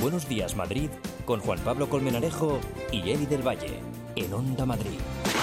Buenos Días Madrid con Juan Pablo Colmenarejo y Eli del Valle en Onda Madrid.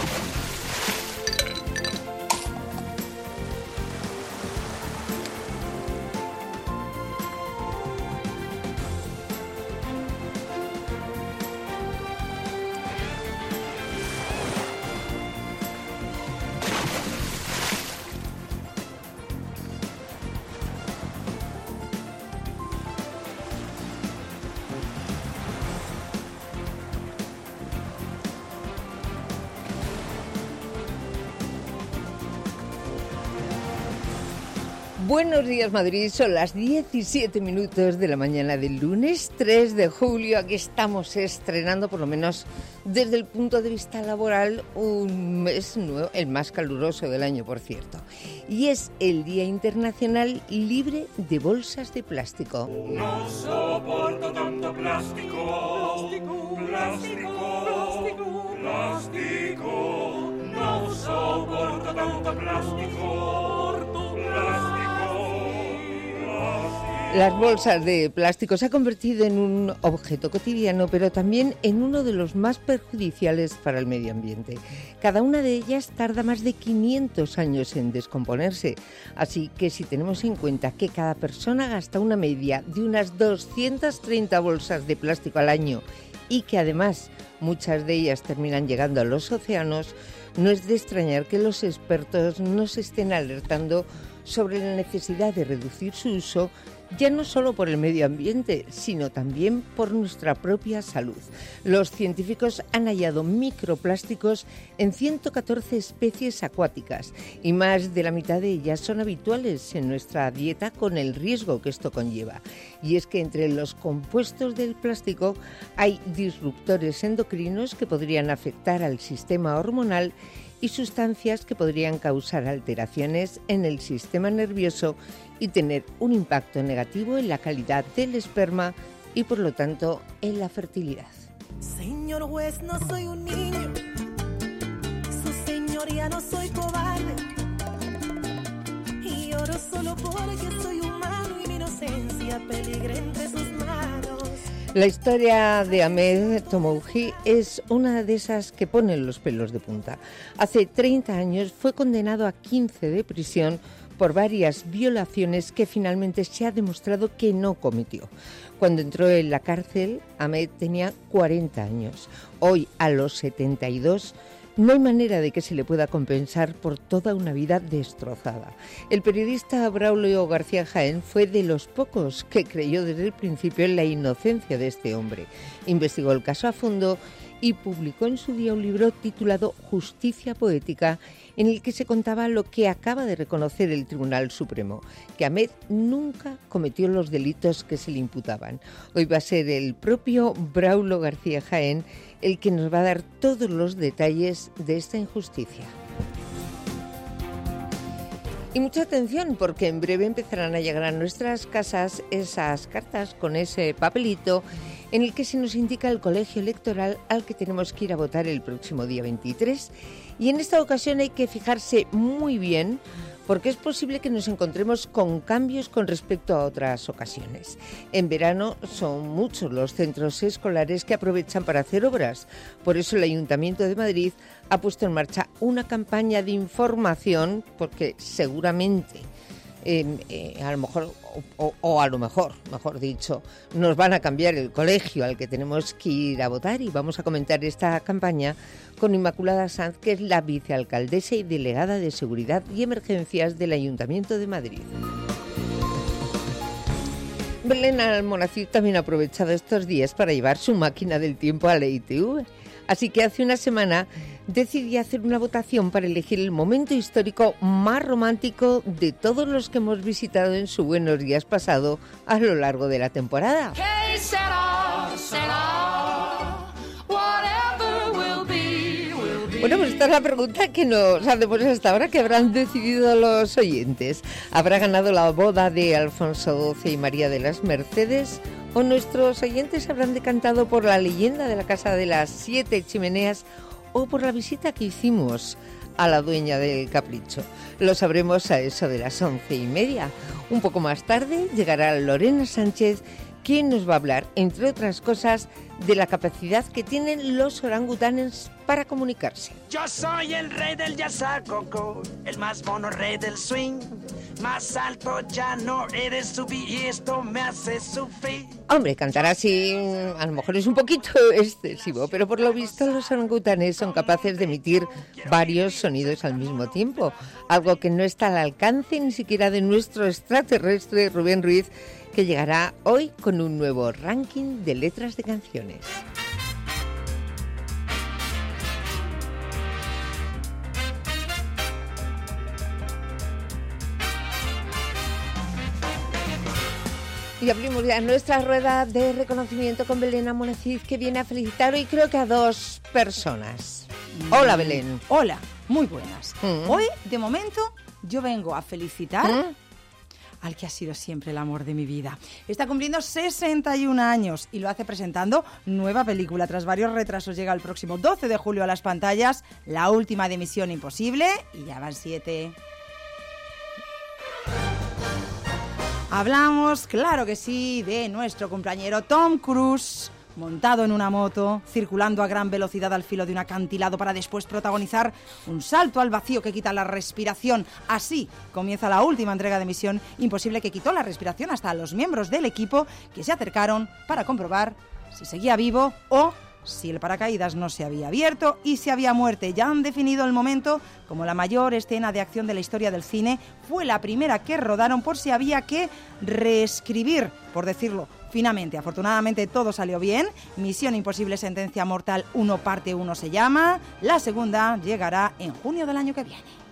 Buenos días Madrid, son las 17 minutos de la mañana del lunes 3 de julio. Aquí estamos estrenando, por lo menos desde el punto de vista laboral, un mes nuevo, el más caluroso del año, por cierto. Y es el Día Internacional Libre de Bolsas de Plástico. No soporto tanto plástico, plástico, plástico. No soporto tanto plástico, plástico. Las bolsas de plástico se han convertido en un objeto cotidiano, pero también en uno de los más perjudiciales para el medio ambiente. Cada una de ellas tarda más de 500 años en descomponerse, así que si tenemos en cuenta que cada persona gasta una media de unas 230 bolsas de plástico al año y que además muchas de ellas terminan llegando a los océanos, no es de extrañar que los expertos nos estén alertando sobre la necesidad de reducir su uso, ya no solo por el medio ambiente, sino también por nuestra propia salud. Los científicos han hallado microplásticos en 114 especies acuáticas y más de la mitad de ellas son habituales en nuestra dieta, con el riesgo que esto conlleva. Y es que entre los compuestos del plástico hay disruptores endocrinos que podrían afectar al sistema hormonal y sustancias que podrían causar alteraciones en el sistema nervioso y tener un impacto negativo en la calidad del esperma y, por lo tanto, en la fertilidad. Señor juez, no soy un niño, su señoría no soy cobarde, y lloro solo porque soy humano y mi inocencia peligra entre sus manos. La historia de Ahmed Tomouji es una de esas que ponen los pelos de punta. Hace 30 años fue condenado a 15 de prisión por varias violaciones que finalmente se ha demostrado que no cometió. Cuando entró en la cárcel, Ahmed tenía 40 años. Hoy, a los 72, no hay manera de que se le pueda compensar por toda una vida destrozada. El periodista Braulio García Jaén fue de los pocos que creyó desde el principio en la inocencia de este hombre. Investigó el caso a fondo y publicó en su día un libro titulado Justicia Poética, en el que se contaba lo que acaba de reconocer el Tribunal Supremo, que Ahmed nunca cometió los delitos que se le imputaban. Hoy va a ser el propio Braulio García Jaén el que nos va a dar todos los detalles de esta injusticia. Y mucha atención, porque en breve empezarán a llegar a nuestras casas esas cartas con ese papelito en el que se nos indica el colegio electoral al que tenemos que ir a votar el próximo día 23. Y en esta ocasión hay que fijarse muy bien, porque es posible que nos encontremos con cambios con respecto a otras ocasiones. En verano son muchos los centros escolares que aprovechan para hacer obras. Por eso el Ayuntamiento de Madrid ha puesto en marcha una campaña de información, porque seguramente a lo mejor, mejor dicho, nos van a cambiar el colegio al que tenemos que ir a votar, y vamos a comentar esta campaña con Inmaculada Sanz, que es la vicealcaldesa y delegada de Seguridad y Emergencias del Ayuntamiento de Madrid. Belén Almonacid también ha aprovechado estos días para llevar su máquina del tiempo a la ITV. Así que hace una semana decidí hacer una votación para elegir el momento histórico más romántico de todos los que hemos visitado en su Buenos Días pasado a lo largo de la temporada. Bueno, pues esta es la pregunta que nos hacemos hasta ahora, que habrán decidido los oyentes. ¿Habrá ganado la boda de Alfonso XII y María de las Mercedes? ¿O nuestros oyentes habrán decantado por la leyenda de la Casa de las 7 Chimeneas o por la visita que hicimos a la dueña del capricho? Lo sabremos a eso de las 11:30. Un poco más tarde llegará Lorena Sánchez, que nos va a hablar, entre otras cosas, de la capacidad que tienen los orangutanes para comunicarse. Yo soy el rey del yasacoco, el más mono rey del swing. Más alto ya no eres subir y esto me hace sufrir. Hombre, cantar así a lo mejor es un poquito excesivo, pero por lo visto los orangutanes son capaces de emitir varios sonidos al mismo tiempo, algo que no está al alcance ni siquiera de nuestro extraterrestre Rubén Ruiz, que llegará hoy con un nuevo ranking de letras de canciones. Y abrimos ya nuestra rueda de reconocimiento con Belén Amonacid, que viene a felicitar hoy creo que a 2 personas. Hola, Belén. Hola, muy buenas. Hoy, de momento, yo vengo a felicitar al que ha sido siempre el amor de mi vida. Está cumpliendo 61 años y lo hace presentando nueva película. Tras varios retrasos llega el próximo 12 de julio a las pantallas, la última de Misión Imposible, y ya van 7. Hablamos, claro que sí, de nuestro cumpleañero Tom Cruise, montado en una moto, circulando a gran velocidad al filo de un acantilado para después protagonizar un salto al vacío que quita la respiración. Así comienza la última entrega de Misión Imposible, que quitó la respiración hasta a los miembros del equipo que se acercaron para comprobar si seguía vivo o si el paracaídas no se había abierto y si había muerte. Ya han definido el momento como la mayor escena de acción de la historia del cine. Fue la primera que rodaron por si había que reescribir, por decirlo finamente. Afortunadamente todo salió bien. Misión Imposible Sentencia Mortal 1 parte 1 se llama. La segunda llegará en junio del año que viene.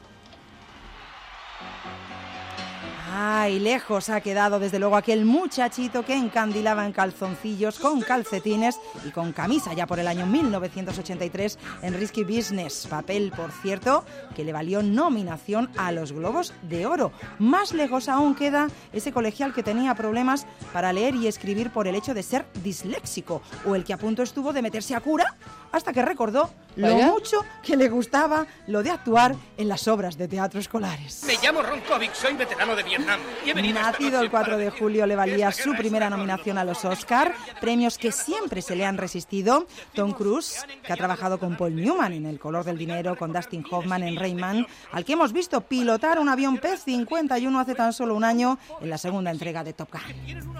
Ay, lejos ha quedado desde luego aquel muchachito que encandilaba en calzoncillos, con calcetines y con camisa ya por el año 1983 en Risky Business. Papel, por cierto, que le valió nominación a los Globos de Oro. Más lejos aún queda ese colegial que tenía problemas para leer y escribir por el hecho de ser disléxico, o el que a punto estuvo de meterse a cura hasta que recordó lo mucho que le gustaba lo de actuar en las obras de teatro escolares. Me llamo Ron Kovic, soy veterano de Vietnam. Nacido el 4 de julio le valía su primera nominación a los Oscar, premios que siempre se le han resistido. Tom Cruise, que ha trabajado con Paul Newman en El color del dinero, con Dustin Hoffman en Rayman, al que hemos visto pilotar un avión P-51 hace tan solo un año en la segunda entrega de Top Gun.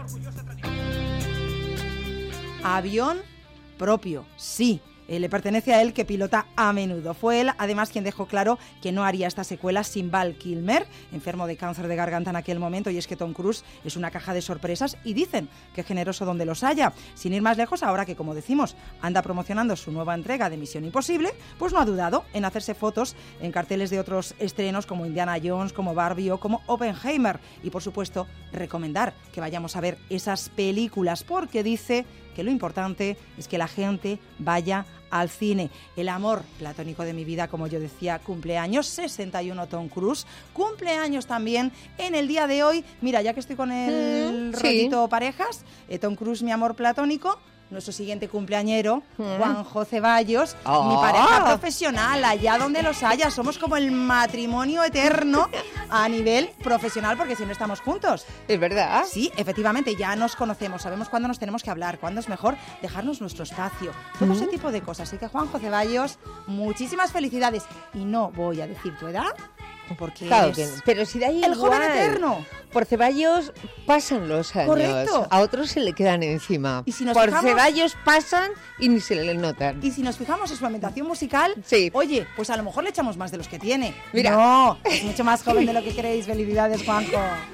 Avión propio, sí. Le pertenece a él, que pilota a menudo. Fue él, además, quien dejó claro que no haría esta secuela sin Val Kilmer, enfermo de cáncer de garganta en aquel momento. Y es que Tom Cruise es una caja de sorpresas y dicen que generoso donde los haya. Sin ir más lejos, ahora que, como decimos, anda promocionando su nueva entrega de Misión Imposible, pues no ha dudado en hacerse fotos en carteles de otros estrenos como Indiana Jones, como Barbie o como Oppenheimer. Y, por supuesto, recomendar que vayamos a ver esas películas, porque dice que lo importante es que la gente vaya al cine. El amor platónico de mi vida, como yo decía, cumpleaños, 61 Tom Cruise, cumpleaños también en el día de hoy. Mira, ya que estoy con el rollito parejas, Tom Cruise, mi amor platónico, nuestro siguiente cumpleañero, Juanjo Ceballos, mi pareja profesional, allá donde los haya. Somos como el matrimonio eterno a nivel profesional, porque siempre estamos juntos. ¿Es verdad? Sí, efectivamente, ya nos conocemos, sabemos cuándo nos tenemos que hablar, cuándo es mejor dejarnos nuestro espacio, todo ese tipo de cosas. Así que, Juanjo Ceballos, muchísimas felicidades. Y no voy a decir tu edad, porque claro que no. Pero si da igual, el joven eterno. Por Ceballos pasan los años. Correcto. A otros se le quedan encima. Y si nos por fijamos, Ceballos pasan y ni se le notan. Y si nos fijamos en su ambientación musical, sí, oye, pues a lo mejor le echamos más de los que tiene. Mira. No, es mucho más joven de lo que creéis. Felicidades, Juanjo.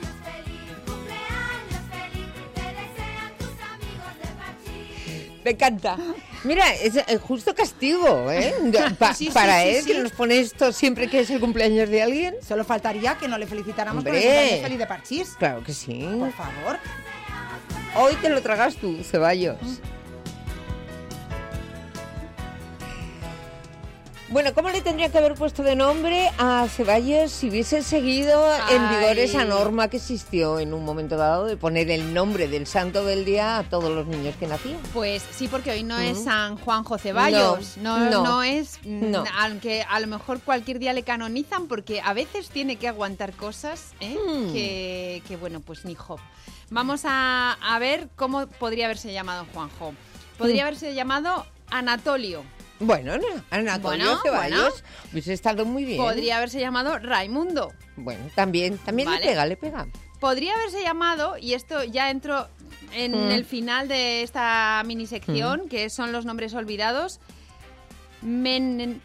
Me encanta. Mira, es justo castigo, ¿eh? Para él, que nos pone esto siempre que es el cumpleaños de alguien. Solo faltaría que no le felicitáramos ¡hombre! por el cumpleaños feliz de Parchís. Claro que sí. Por favor. Hoy te lo tragas tú, Ceballos. Bueno, ¿cómo le tendría que haber puesto de nombre a Ceballos si hubiese seguido en vigor esa norma que existió en un momento dado de poner el nombre del santo del día a todos los niños que nacían? Pues sí, porque hoy no es San Juanjo Ceballos, no es, aunque a lo mejor cualquier día le canonizan, porque a veces tiene que aguantar cosas que bueno, pues ni Job. Vamos a ver cómo podría haberse llamado Juanjo. Podría haberse llamado Anatolio. Bueno, Anatolio Ceballos hubiese estado muy bien. Podría haberse llamado Raimundo. Bueno, también ¿vale? le pega. Podría haberse llamado, y esto ya entro en el final de esta minisección, que son los nombres olvidados, Mennon.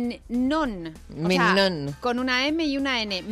O sea, con una M y una N.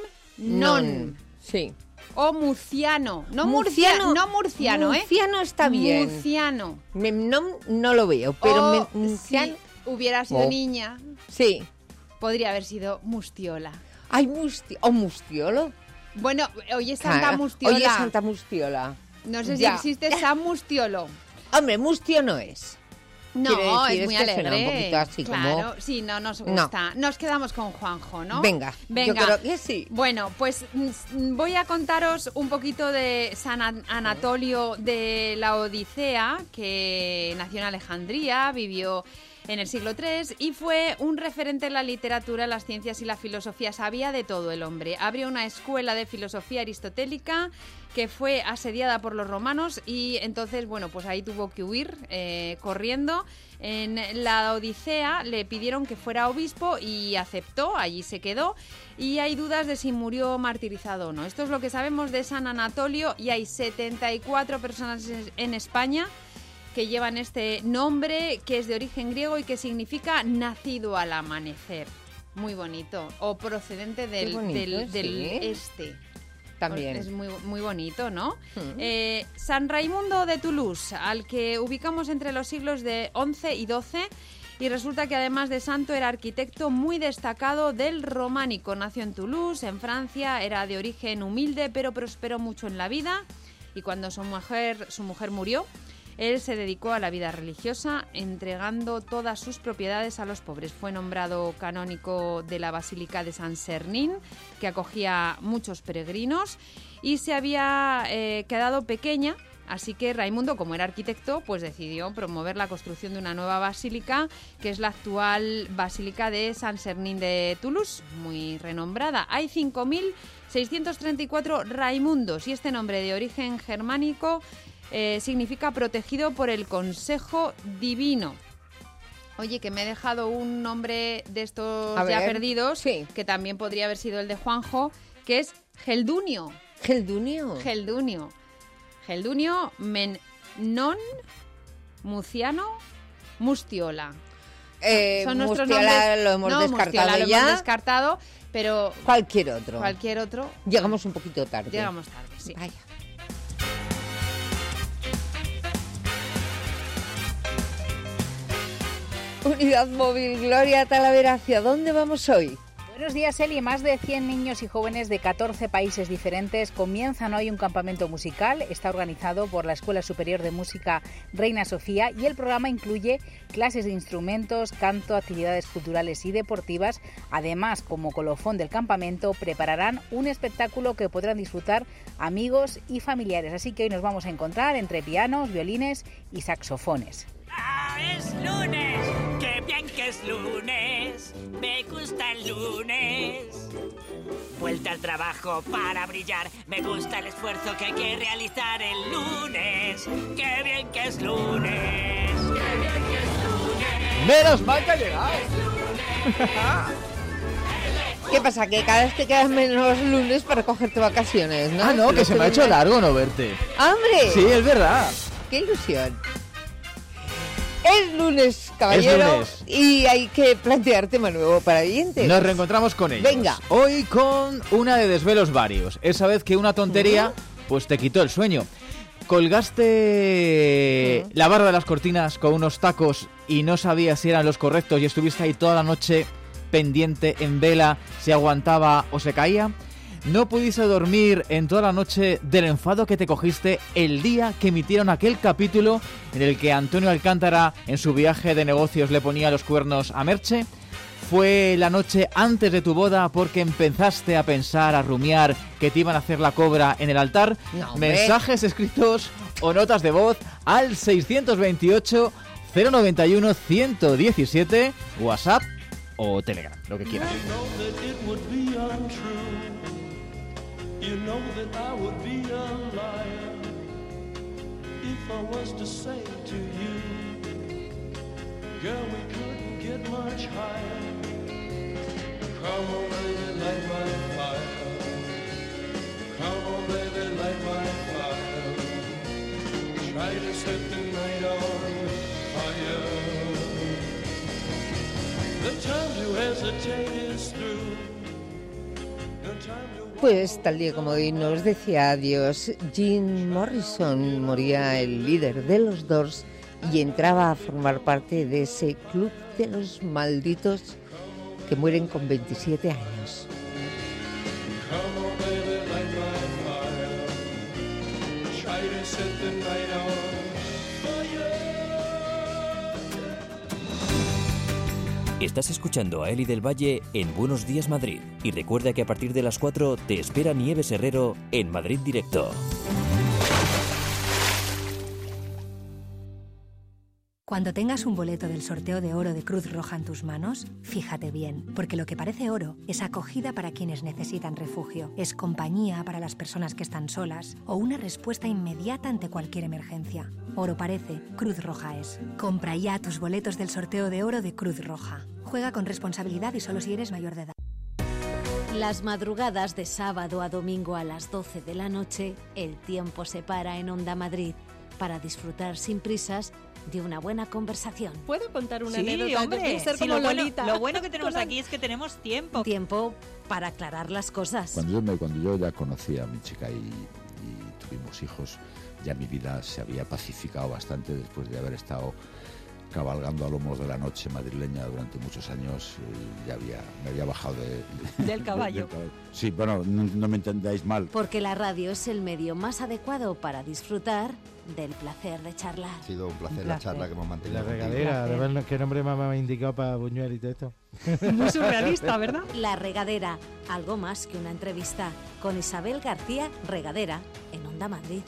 Memnon. Sí. O Murciano. No murciano, Murciano está bien. Murciano. Memnon no lo veo, pero si hubiera sido niña, sí, podría haber sido Mustiola. Ay, Mustiolo. Bueno, hoy es Santa Mustiola. Hoy es Santa Mustiola. No sé si existe San Mustiolo. Hombre, Mustio no es. No, es muy alegre. Suena un poquito así, claro, como... sí, no nos gusta. Nos quedamos con Juanjo, ¿no? Venga, yo creo que sí. Bueno, pues voy a contaros un poquito de San Anatolio de la Odisea, que nació en Alejandría, vivió en el siglo III y fue un referente en la literatura, las ciencias y la filosofía. Sabía de todo el hombre. Abrió una escuela de filosofía aristotélica que fue asediada por los romanos y entonces, bueno, pues ahí tuvo que huir corriendo. En la Odisea le pidieron que fuera obispo y aceptó, allí se quedó, y hay dudas de si murió martirizado o no. Esto es lo que sabemos de San Anatolio, y hay 74 personas en España que llevan este nombre, que es de origen griego y que significa nacido al amanecer. Muy bonito. O procedente del este. También. Es muy, muy bonito, ¿no? San Raimundo de Toulouse, al que ubicamos entre los siglos de XI y XII, y resulta que además de santo era arquitecto muy destacado del románico. Nació en Toulouse, en Francia, era de origen humilde, pero prosperó mucho en la vida, y cuando su mujer murió, él se dedicó a la vida religiosa, entregando todas sus propiedades a los pobres. Fue nombrado canónigo de la Basílica de San Sernín, que acogía muchos peregrinos, y se había quedado pequeña, así que Raimundo, como era arquitecto, pues decidió promover la construcción de una nueva basílica, que es la actual Basílica de San Sernín de Toulouse, muy renombrada. Hay 5.634 Raimundos, y este nombre de origen germánico significa protegido por el Consejo Divino. Oye, que me he dejado un nombre de estos perdidos, sí, que también podría haber sido el de Juanjo, que es Geldunio. Geldunio, Mennon, Muciano, Mustiola. Son nuestros nombres. Lo hemos descartado lo hemos descartado, pero cualquier otro. Llegamos un poquito tarde. Llegamos tarde, sí. Vaya. Unidad Móvil, Gloria Talavera, ¿hacia dónde vamos hoy? Buenos días, Eli. Más de 100 niños y jóvenes de 14 países diferentes comienzan hoy un campamento musical. Está organizado por la Escuela Superior de Música Reina Sofía, y el programa incluye clases de instrumentos, canto, actividades culturales y deportivas. Además, como colofón del campamento, prepararán un espectáculo que podrán disfrutar amigos y familiares. Así que hoy nos vamos a encontrar entre pianos, violines y saxofones. ¡Ah, es lunes! ¡Qué bien que es lunes! ¡Me gusta el lunes! Vuelta al trabajo para brillar. Me gusta el esfuerzo que hay que realizar el lunes. ¡Qué bien que es lunes! ¡Qué bien que es lunes! ¡Menos mal que ha llegado! ¿Qué pasa? Que cada vez te quedan menos lunes para cogerte vacaciones, ¿no? Ah, no, que se me ha hecho largo no verte. ¡Hombre! Sí, es verdad. ¡Qué ilusión! Es lunes, caballero, y hay que plantear tema nuevo para oyentes. Nos reencontramos con ellos. Venga. Hoy con una de desvelos varios. Esa vez que una tontería pues te quitó el sueño. Colgaste la barra de las cortinas con unos tacos y no sabías si eran los correctos y estuviste ahí toda la noche pendiente, en vela, si aguantaba o se caía. no pudiste dormir en toda la noche del enfado que te cogiste el día que emitieron aquel capítulo en el que Antonio Alcántara en su viaje de negocios le ponía los cuernos a Merche? ¿Fue la noche antes de tu boda porque empezaste a pensar, a rumiar que te iban a hacer la cobra en el altar? No, mensajes escritos o notas de voz al 628 091 117, WhatsApp o Telegram, lo que quieras. You know that I would be a liar if I was to say to you, girl, we couldn't get much higher. Come on, baby, light my fire. Come on, baby, light my fire. Try to set the night on fire. The time to hesitate is through. No time to Pues tal día como hoy nos decía adiós Jim Morrison, moría el líder de los Doors y entraba a formar parte de ese club de los malditos que mueren con 27 años. Estás escuchando a Eli del Valle en Buenos Días Madrid. Y recuerda que a partir de las 4 te espera Nieves Herrero en Madrid Directo. Cuando tengas un boleto del sorteo de oro de Cruz Roja en tus manos, fíjate bien, porque lo que parece oro es acogida para quienes necesitan refugio, es compañía para las personas que están solas o una respuesta inmediata ante cualquier emergencia. Oro parece, Cruz Roja es. Compra ya tus boletos del sorteo de oro de Cruz Roja. Juega con responsabilidad y solo si eres mayor de edad. Las madrugadas de sábado a domingo a las 12 de la noche, el tiempo se para en Onda Madrid para disfrutar sin prisas de una buena conversación. ¿Puedo contar una Sí, anécdota? hombre, Yo quiero ser sí, como lo Lolita. bueno que tenemos aquí es que tenemos tiempo. Tiempo para aclarar las cosas. Cuando yo ya conocí a mi chica y tuvimos hijos, ya mi vida se había pacificado bastante después de haber estado cabalgando a lomos de la noche madrileña durante muchos años. Ya me había bajado del caballo. Sí, bueno, no me entendáis mal. Porque la radio es el medio más adecuado para disfrutar del placer de charlar. Ha sido un placer la charla que hemos mantenido. La regadera, de ver qué nombre me ha indicado para Buñuel y todo esto. Muy surrealista, ¿verdad? La Regadera, algo más que una entrevista, con Isabel García Regadera, en Onda Madrid.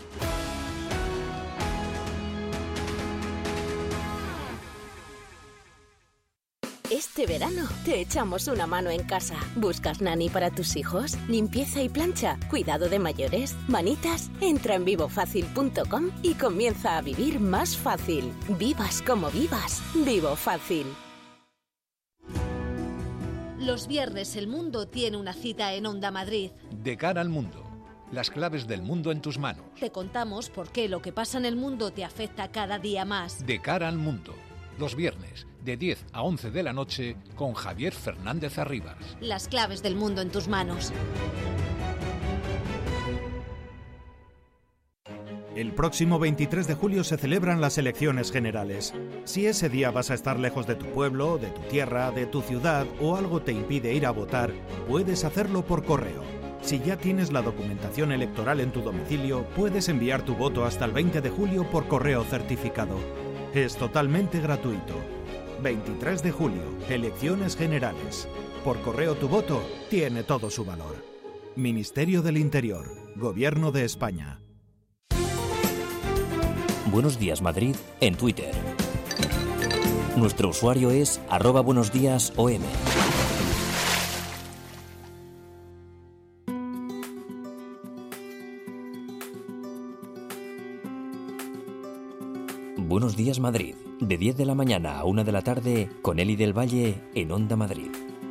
Este verano te echamos una mano en casa. ¿Buscas nani para tus hijos? ¿Limpieza y plancha? ¿Cuidado de mayores? ¿Manitas? Entra en vivofacil.com y comienza a vivir más fácil. Vivas como vivas. Vivo Fácil. Los viernes el mundo tiene una cita en Onda Madrid. De cara al mundo. Las claves del mundo en tus manos. Te contamos por qué lo que pasa en el mundo te afecta cada día más. De cara al mundo. Los viernes, de 10 a 11 de la noche, con Javier Fernández Arribas. Las claves del mundo en tus manos. El próximo 23 de julio se celebran las elecciones generales. Si ese día vas a estar lejos de tu pueblo, de tu tierra, de tu ciudad o algo te impide ir a votar, puedes hacerlo por correo. Si ya tienes la documentación electoral en tu domicilio, puedes enviar tu voto hasta el 20 de julio por correo certificado. Es totalmente gratuito. 23 de julio, elecciones generales. Por correo tu voto tiene todo su valor. Ministerio del Interior, Gobierno de España. Buenos Días Madrid en Twitter. Nuestro usuario es @buenosdiasom. Buenos Días Madrid, de 10 de la mañana a 1 de la tarde, con Eli del Valle en Onda Madrid.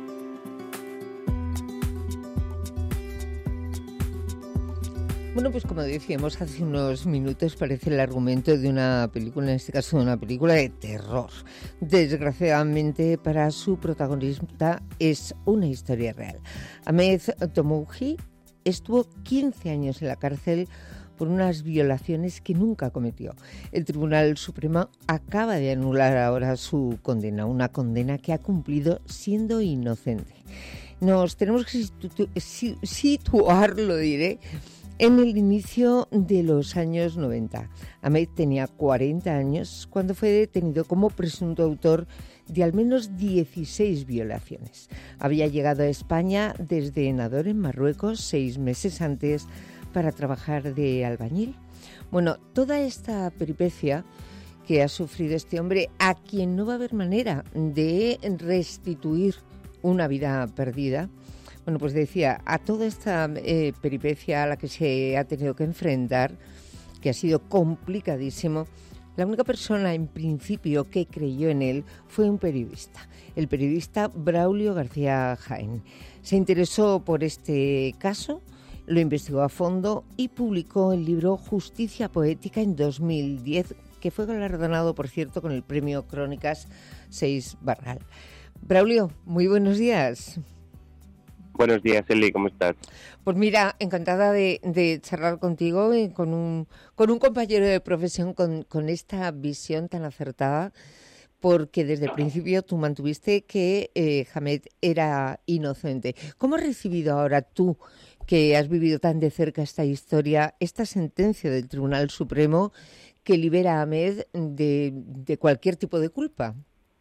Bueno, pues como decíamos hace unos minutos, parece el argumento de una película, en este caso de una película de terror. Desgraciadamente para su protagonista es una historia real. Ahmed Tomouji estuvo 15 años en la cárcel por unas violaciones que nunca cometió. El Tribunal Supremo acaba de anular ahora su condena, una condena que ha cumplido siendo inocente. nos tenemos que situar, lo diré, en el inicio de los años 90. Ahmed tenía 40 años cuando fue detenido como presunto autor de al menos 16 violaciones. Había llegado a España desde Nador, en Marruecos, 6 meses antes, para trabajar de albañil. Bueno, toda esta peripecia que ha sufrido este hombre, a quien no va a haber manera de restituir una vida perdida, bueno, pues decía, a toda esta peripecia a la que se ha tenido que enfrentar, que ha sido complicadísimo, la única persona en principio que creyó en él fue un periodista, el periodista Braulio García Jaén. Se interesó por este caso, lo investigó a fondo y publicó el libro Justicia Poética en 2010, que fue galardonado, por cierto, con el premio Crónicas 6 Barral. Braulio, muy buenos días. Buenos días, Eli, ¿cómo estás? Pues mira, encantada de charlar contigo, con un compañero de profesión con esta visión tan acertada, porque desde el principio tú mantuviste que Ahmed era inocente. ¿Cómo has recibido ahora tú, que has vivido tan de cerca esta historia, esta sentencia del Tribunal Supremo que libera a Ahmed de cualquier tipo de culpa?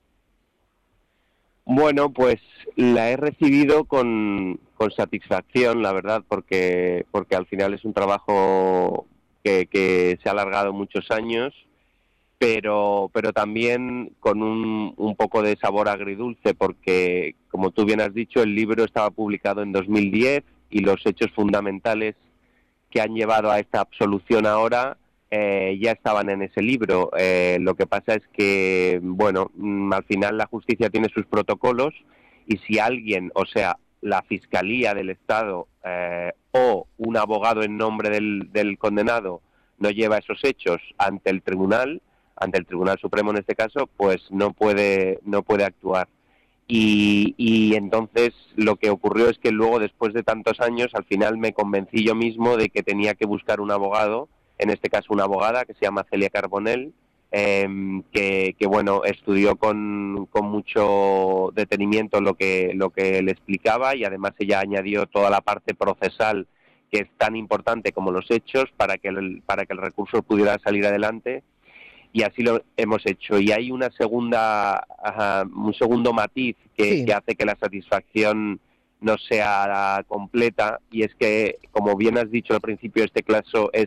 Bueno, pues la he recibido con satisfacción, la verdad, porque al final es un trabajo que se ha alargado muchos años, pero también con un poco de sabor agridulce, porque, como tú bien has dicho, el libro estaba publicado en 2010 y los hechos fundamentales que han llevado a esta absolución ahora ya estaban en ese libro. Lo que pasa es que, bueno, al final la justicia tiene sus protocolos y si alguien, o sea, la Fiscalía del Estado o un abogado en nombre del condenado no lleva esos hechos ante el Tribunal Supremo en este caso, pues no puede actuar. Y entonces lo que ocurrió es que luego, después de tantos años, al final me convencí yo mismo de que tenía que buscar un abogado, en este caso una abogada que se llama Celia Carbonell, que bueno, estudió con mucho detenimiento lo que le explicaba, y además ella añadió toda la parte procesal, que es tan importante como los hechos, para que el recurso pudiera salir adelante, y así lo hemos hecho. Y hay un segundo matiz que hace que la satisfacción no sea completa, y es que, como bien has dicho al principio, este caso es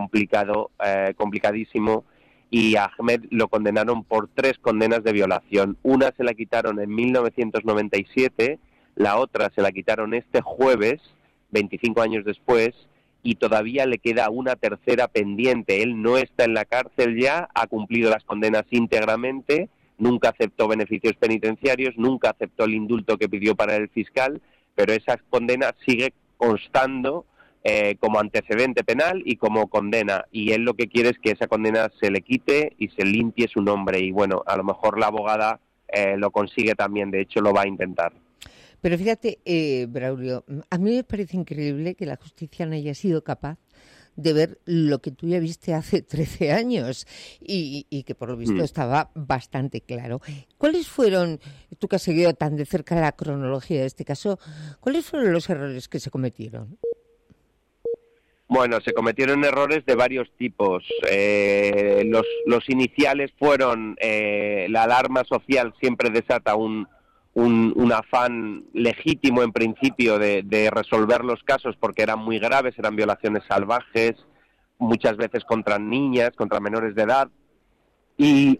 complicadísimo, y a Ahmed lo condenaron por 3 condenas de violación. Una se la quitaron en 1997, la otra se la quitaron este jueves, 25 años después, y todavía le queda una tercera pendiente. Él no está en la cárcel ya, ha cumplido las condenas íntegramente, nunca aceptó beneficios penitenciarios, nunca aceptó el indulto que pidió para el fiscal, pero esa condena sigue constando como antecedente penal y como condena, y él lo que quiere es que esa condena se le quite y se limpie su nombre, y bueno, a lo mejor la abogada lo consigue también, de hecho lo va a intentar. Pero fíjate, Braulio, a mí me parece increíble que la justicia no haya sido capaz de ver lo que tú ya viste hace 13 años y que por lo visto estaba bastante claro. ¿Cuáles fueron, tú que has seguido tan de cerca la cronología de este caso, cuáles fueron los errores que se cometieron? Bueno, se cometieron errores de varios tipos. Los iniciales fueron la alarma social siempre desata un afán legítimo en principio de resolver los casos porque eran muy graves, eran violaciones salvajes, muchas veces contra niñas, contra menores de edad, y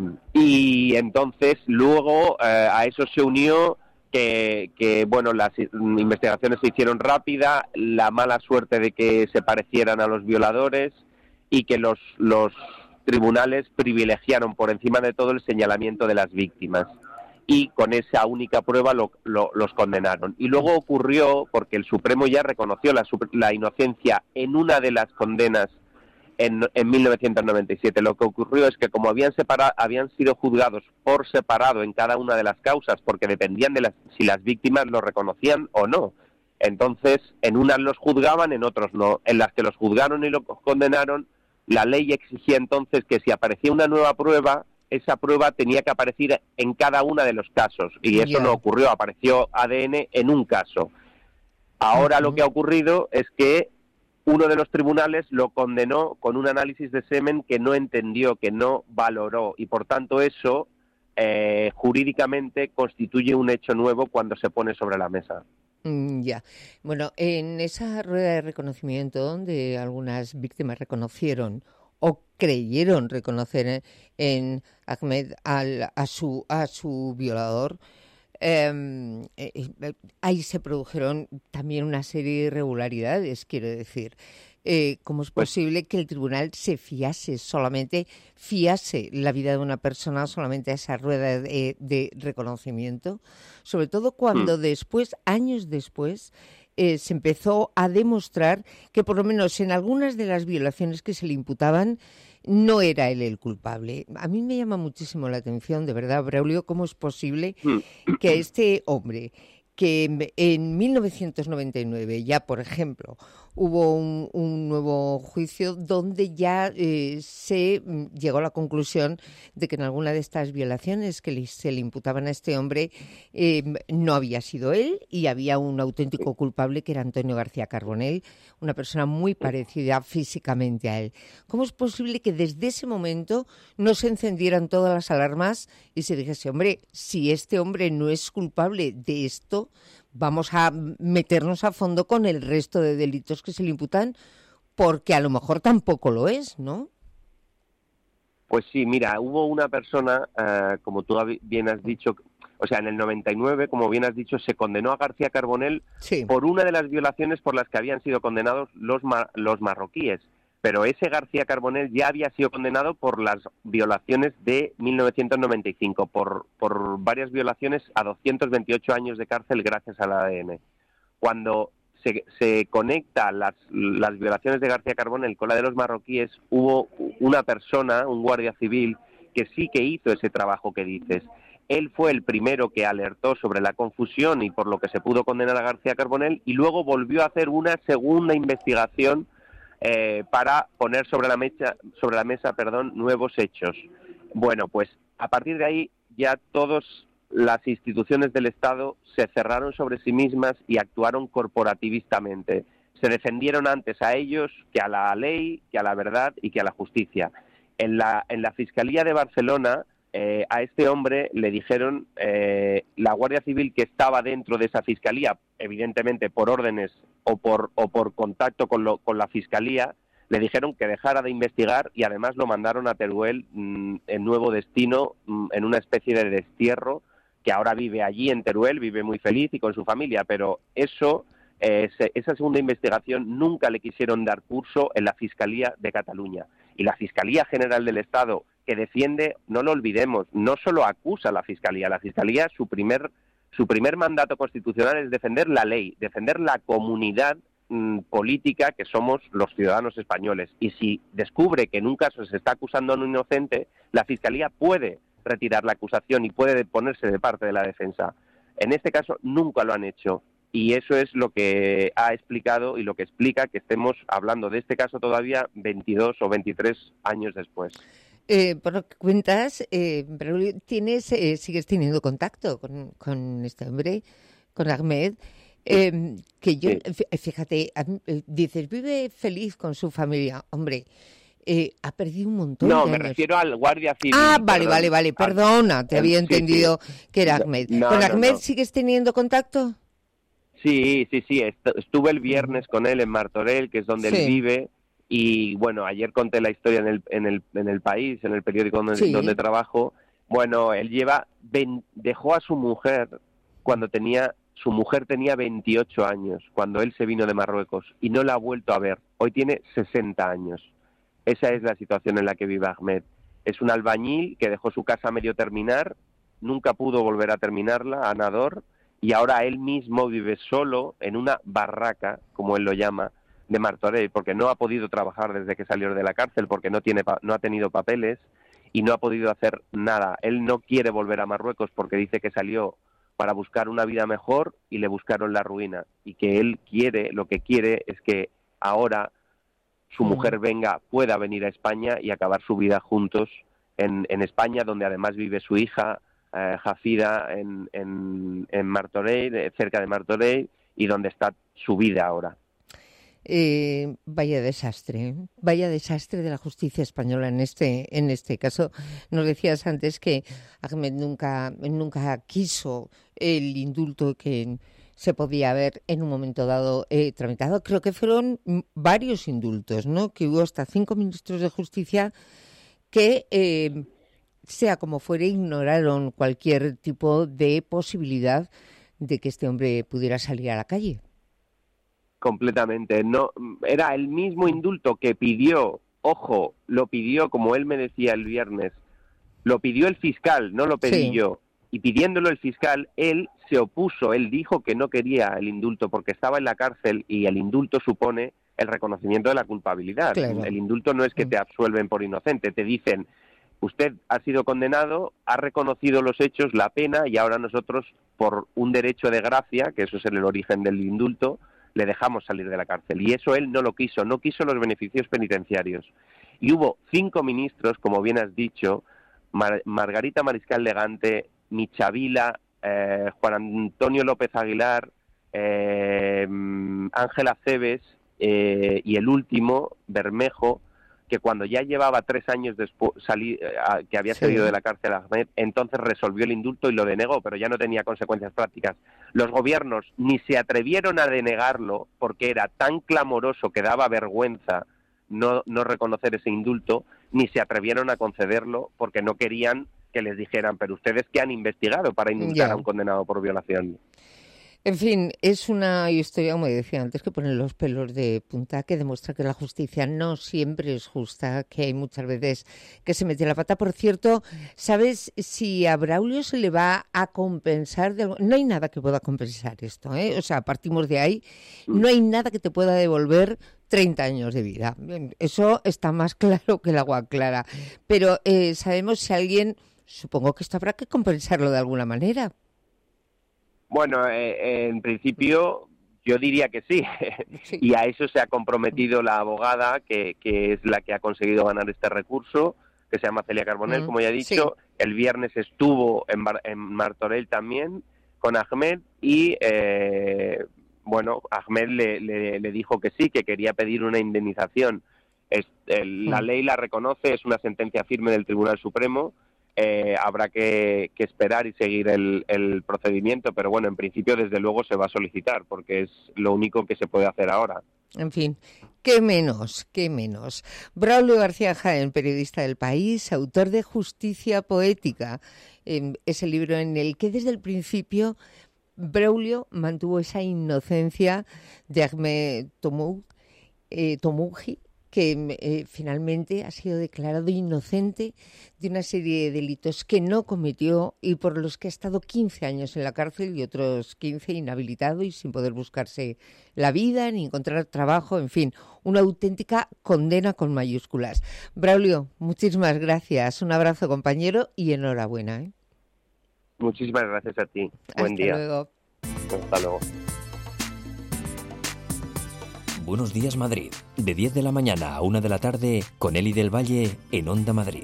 entonces luego a eso se unió que bueno, las investigaciones se hicieron rápida, la mala suerte de que se parecieran a los violadores y que los tribunales privilegiaron por encima de todo el señalamiento de las víctimas. Y con esa única prueba los condenaron. Y luego ocurrió, porque el Supremo ya reconoció la inocencia en una de las condenas en 1997. Lo que ocurrió es que como habían sido juzgados por separado en cada una de las causas, porque dependían de si las víctimas lo reconocían o no. Entonces, en unas los juzgaban, en otros no. En las que los juzgaron y los condenaron, la ley exigía entonces que si aparecía una nueva prueba, esa prueba tenía que aparecer en cada uno de los casos, y eso no ocurrió, apareció ADN en un caso. Ahora lo que ha ocurrido es que uno de los tribunales lo condenó con un análisis de semen que no entendió, que no valoró, y por tanto eso jurídicamente constituye un hecho nuevo cuando se pone sobre la mesa. Ya. Bueno, en esa rueda de reconocimiento donde algunas víctimas reconocieron o creyeron reconocer en Ahmed a su violador, ahí se produjeron también una serie de irregularidades, quiero decir. ¿Cómo es posible que el tribunal se fiase la vida de una persona solamente a esa rueda de reconocimiento? Sobre todo cuando después, años después, se empezó a demostrar que por lo menos en algunas de las violaciones que se le imputaban no era él el culpable. A mí me llama muchísimo la atención, de verdad, Braulio, cómo es posible que este hombre, que en 1999 ya, por ejemplo, hubo un nuevo juicio donde ya se llegó a la conclusión de que en alguna de estas violaciones que se le imputaban a este hombre no había sido él y había un auténtico culpable que era Antonio García Carbonell, una persona muy parecida físicamente a él. ¿Cómo es posible que desde ese momento no se encendieran todas las alarmas y se dijese, hombre, si este hombre no es culpable de esto, vamos a meternos a fondo con el resto de delitos que se le imputan, porque a lo mejor tampoco lo es, ¿no? Pues sí, mira, hubo una persona, como tú bien has dicho, o sea, en el 99, como bien has dicho, se condenó a García Carbonell por una de las violaciones por las que habían sido condenados los marroquíes. Pero ese García Carbonell ya había sido condenado por las violaciones de 1995, por varias violaciones a 228 años de cárcel gracias al ADN. Cuando se conecta las violaciones de García Carbonell con la de los marroquíes, hubo una persona, un guardia civil, que sí que hizo ese trabajo que dices. Él fue el primero que alertó sobre la confusión y por lo que se pudo condenar a García Carbonell, y luego volvió a hacer una segunda investigación para poner sobre la mesa, nuevos hechos. Bueno, pues a partir de ahí ya todas las instituciones del Estado se cerraron sobre sí mismas y actuaron corporativistamente. Se defendieron antes a ellos que a la ley, que a la verdad y que a la justicia. En la Fiscalía de Barcelona a este hombre le dijeron, la Guardia Civil que estaba dentro de esa Fiscalía, evidentemente por órdenes o por contacto con la Fiscalía, le dijeron que dejara de investigar y además lo mandaron a Teruel en nuevo destino, en una especie de destierro, que ahora vive allí en Teruel, vive muy feliz y con su familia, pero esa segunda investigación nunca le quisieron dar curso en la Fiscalía de Cataluña. Y la Fiscalía General del Estado, que defiende, no lo olvidemos, no solo acusa a la Fiscalía, su primer mandato constitucional es defender la ley, defender la comunidad política que somos los ciudadanos españoles. Y si descubre que en un caso se está acusando a un inocente, la Fiscalía puede retirar la acusación y puede ponerse de parte de la defensa. En este caso nunca lo han hecho. Y eso es lo que ha explicado y lo que explica que estemos hablando de este caso todavía 22 o 23 años después. Por lo que cuentas, pero sigues teniendo contacto con este hombre, con Ahmed, que yo, fíjate, dices, vive feliz con su familia. Hombre, ha perdido un montón de años. Me refiero al guardia civil. Vale, perdona, te había entendido que era Ahmed. ¿Con Ahmed sigues teniendo contacto? Sí, estuve el viernes con él en Martorell, que es donde él vive, y bueno, ayer conté la historia en el País, en el periódico donde trabajo. Bueno, él dejó a su mujer su mujer tenía 28 años, cuando él se vino de Marruecos, y no la ha vuelto a ver. Hoy tiene 60 años. Esa es la situación en la que vive Ahmed. Es un albañil que dejó su casa a medio terminar, nunca pudo volver a terminarla, a Nador, y ahora él mismo vive solo en una barraca, como él lo llama, de Martorell, porque no ha podido trabajar desde que salió de la cárcel, porque no ha tenido papeles y no ha podido hacer nada. Él no quiere volver a Marruecos porque dice que salió para buscar una vida mejor y le buscaron la ruina, y que él lo que quiere es que ahora su mujer pueda venir a España y acabar su vida juntos en España, donde además vive su hija, Hafida, en Martorell, cerca de Martorell, y donde está su vida ahora. Vaya desastre de la justicia española en este caso. Nos decías antes que Ahmed nunca quiso el indulto que se podía haber en un momento dado tramitado. Creo que fueron varios indultos, ¿no? Que hubo hasta 5 ministros de justicia que, sea como fuere, ignoraron cualquier tipo de posibilidad de que este hombre pudiera salir a la calle. Completamente. No, era el mismo indulto que pidió, ojo, lo pidió, como él me decía el viernes, lo pidió el fiscal, no lo pedí yo. Y pidiéndolo el fiscal, él se opuso, él dijo que no quería el indulto porque estaba en la cárcel y el indulto supone el reconocimiento de la culpabilidad. Claro. El indulto no es que te absuelven por inocente, te dicen, usted ha sido condenado, ha reconocido los hechos, la pena, y ahora nosotros, por un derecho de gracia, que eso es el origen del indulto, le dejamos salir de la cárcel. Y eso él no lo quiso, no quiso los beneficios penitenciarios. Y hubo 5 ministros, como bien has dicho, Margarita Mariscal Legante, Michavila, Juan Antonio López Aguilar, Ángela Cebes y el último, Bermejo, que cuando ya llevaba 3 años después que había salido de la cárcel Ahmed, entonces resolvió el indulto y lo denegó, pero ya no tenía consecuencias prácticas. Los gobiernos ni se atrevieron a denegarlo porque era tan clamoroso que daba vergüenza no reconocer ese indulto, ni se atrevieron a concederlo porque no querían que les dijeran, pero ustedes ¿qué han investigado para indultar a un condenado por violación? En fin, es una historia, como decía antes, que pone los pelos de punta, que demuestra que la justicia no siempre es justa, que hay muchas veces que se mete la pata. Por cierto, ¿sabes si a Braulio se le va a compensar? No hay nada que pueda compensar esto, ¿eh? O sea, partimos de ahí. No hay nada que te pueda devolver 30 años de vida. Eso está más claro que el agua clara. Pero sabemos si alguien, supongo que esto habrá que compensarlo de alguna manera. Bueno, en principio yo diría que sí. Y a eso se ha comprometido la abogada que es la que ha conseguido ganar este recurso, que se llama Celia Carbonell, como ya he dicho. Sí. El viernes estuvo en Martorell también con Ahmed y Ahmed le dijo que sí, que quería pedir una indemnización. La ley la reconoce, es una sentencia firme del Tribunal Supremo. Habrá que esperar y seguir el procedimiento, pero bueno, en principio desde luego se va a solicitar porque es lo único que se puede hacer ahora. En fin, qué menos. Braulio García Jaén, periodista del País, autor de Justicia Poética, ese libro en el que desde el principio Braulio mantuvo esa inocencia de Ahmed Toumoujhi, que finalmente ha sido declarado inocente de una serie de delitos que no cometió y por los que ha estado 15 años en la cárcel y otros 15 inhabilitado y sin poder buscarse la vida ni encontrar trabajo, en fin, una auténtica condena con mayúsculas. Braulio, muchísimas gracias, un abrazo compañero y enhorabuena. Muchísimas gracias a ti, buen día. Hasta luego. Buenos días Madrid, de 10 de la mañana a 1 de la tarde, con Eli del Valle en Onda Madrid.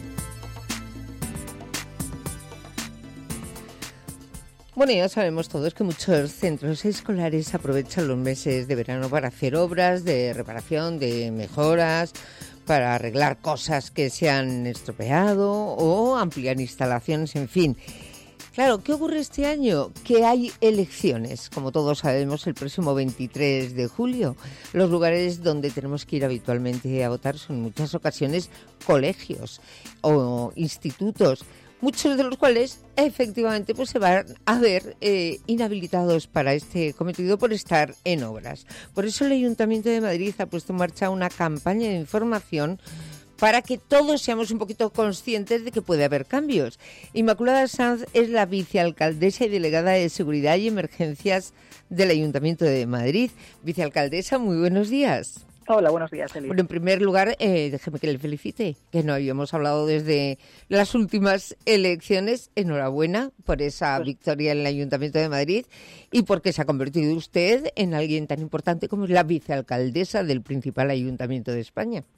Bueno, ya sabemos todos que muchos centros escolares aprovechan los meses de verano para hacer obras de reparación, de mejoras, para arreglar cosas que se han estropeado o ampliar instalaciones, en fin. Claro, ¿qué ocurre este año? Que hay elecciones, como todos sabemos, el próximo 23 de julio. Los lugares donde tenemos que ir habitualmente a votar son en muchas ocasiones colegios o institutos, muchos de los cuales efectivamente pues se van a ver inhabilitados para este cometido por estar en obras. Por eso el Ayuntamiento de Madrid ha puesto en marcha una campaña de información para que todos seamos un poquito conscientes de que puede haber cambios. Inmaculada Sanz es la vicealcaldesa y delegada de Seguridad y Emergencias del Ayuntamiento de Madrid. Vicealcaldesa, muy buenos días. Hola, buenos días, Eli. Bueno, en primer lugar, déjeme que le felicite, que no habíamos hablado desde las últimas elecciones. Enhorabuena por esa victoria en el Ayuntamiento de Madrid y porque se ha convertido usted en alguien tan importante como es la vicealcaldesa del principal ayuntamiento de España.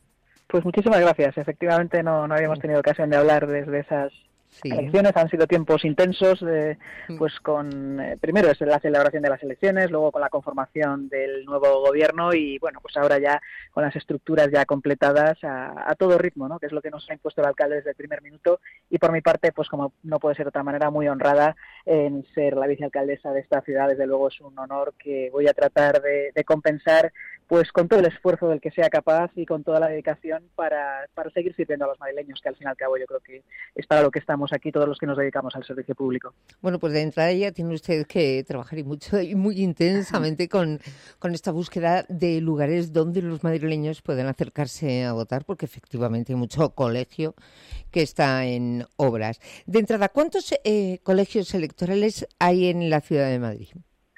Pues muchísimas gracias. Efectivamente no habíamos tenido ocasión de hablar desde esas elecciones. Han sido tiempos intensos, pues con primero es la celebración de las elecciones, luego con la conformación del nuevo gobierno y bueno, pues ahora ya con las estructuras ya completadas a todo ritmo, ¿no? Que es lo que nos ha impuesto el alcalde desde el primer minuto y por mi parte, pues como no puede ser de otra manera, muy honrada en ser la vicealcaldesa de esta ciudad. Desde luego es un honor que voy a tratar de compensar pues con todo el esfuerzo del que sea capaz y con toda la dedicación para seguir sirviendo a los madrileños, que al fin y al cabo yo creo que es para lo que estamos aquí todos los que nos dedicamos al servicio público. Bueno, pues de entrada ya tiene usted que trabajar y mucho y muy intensamente con esta búsqueda de lugares donde los madrileños puedan acercarse a votar, porque efectivamente hay mucho colegio que está en obras. De entrada, ¿cuántos colegios electorales hay en la ciudad de Madrid?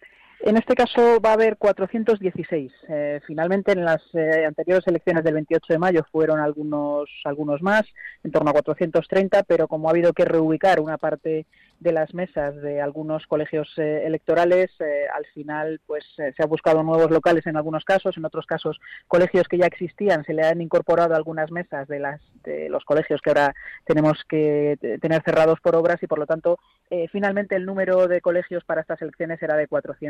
En este caso va a haber 416. Finalmente, en las anteriores elecciones del 28 de mayo fueron algunos más, en torno a 430, pero como ha habido que reubicar una parte de las mesas de algunos colegios electorales, al final pues se ha buscado nuevos locales en algunos casos, en otros casos colegios que ya existían se le han incorporado algunas mesas de los colegios que ahora tenemos que tener cerrados por obras y por lo tanto finalmente el número de colegios para estas elecciones era de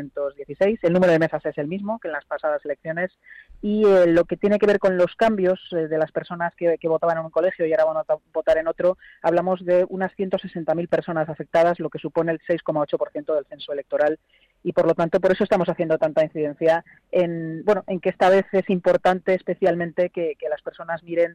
416. El número de mesas es el mismo que en las pasadas elecciones y lo que tiene que ver con los cambios de las personas que votaban en un colegio y ahora van a votar en otro, hablamos de unas 160.000 personas afectadas, lo que supone el 6,8% del censo electoral y por lo tanto por eso estamos haciendo tanta incidencia en que esta vez es importante especialmente que las personas miren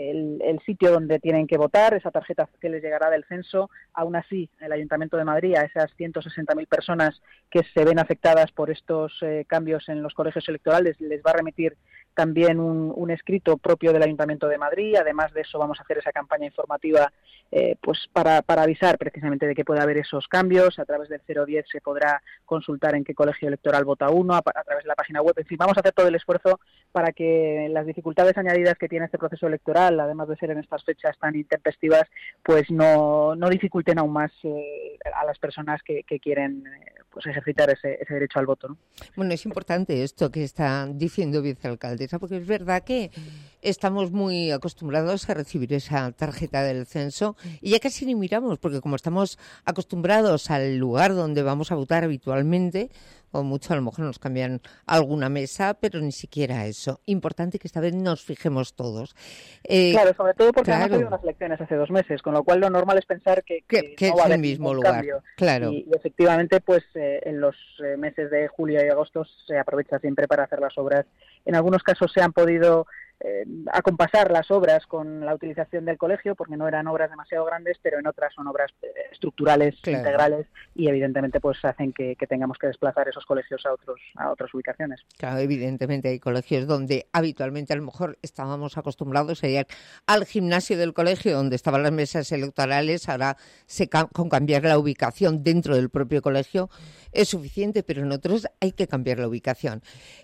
el sitio donde tienen que votar, esa tarjeta que les llegará del censo. Aún así, el Ayuntamiento de Madrid, a esas 160.000 personas que se ven afectadas por estos cambios en los colegios electorales, les va a remitir también un escrito propio del Ayuntamiento de Madrid. Además de eso, vamos a hacer esa campaña informativa pues para avisar precisamente de que puede haber esos cambios. A través del 010 se podrá consultar en qué colegio electoral vota uno, a través de la página web. En fin, vamos a hacer todo el esfuerzo para que las dificultades añadidas que tiene este proceso electoral, además de ser en estas fechas tan intempestivas, pues no dificulten aún más a las personas que quieren pues ejercitar ese derecho al voto, ¿no? Bueno, es importante esto que está diciendo vicealcaldesa, porque es verdad que estamos muy acostumbrados a recibir esa tarjeta del censo y ya casi ni miramos, porque como estamos acostumbrados al lugar donde vamos a votar habitualmente, o mucho a lo mejor nos cambian alguna mesa, pero ni siquiera eso. Importante que esta vez nos fijemos todos. Claro, sobre todo porque hemos tenido unas elecciones hace 2 meses, con lo cual lo normal es pensar que no va a haber el mismo ningún lugar. Cambio. Claro. Y efectivamente, pues en los meses de julio y agosto se aprovecha siempre para hacer las obras. En algunos casos se han podido acompasar las obras con la utilización del colegio, porque no eran obras demasiado grandes, pero en otras son obras estructurales, claro, integrales, y evidentemente pues hacen que tengamos que desplazar esos colegios a otras ubicaciones. Claro, evidentemente hay colegios donde habitualmente a lo mejor estábamos acostumbrados a ir al gimnasio del colegio donde estaban las mesas electorales, ahora con cambiar la ubicación dentro del propio colegio es suficiente, pero en otros hay que cambiar la ubicación.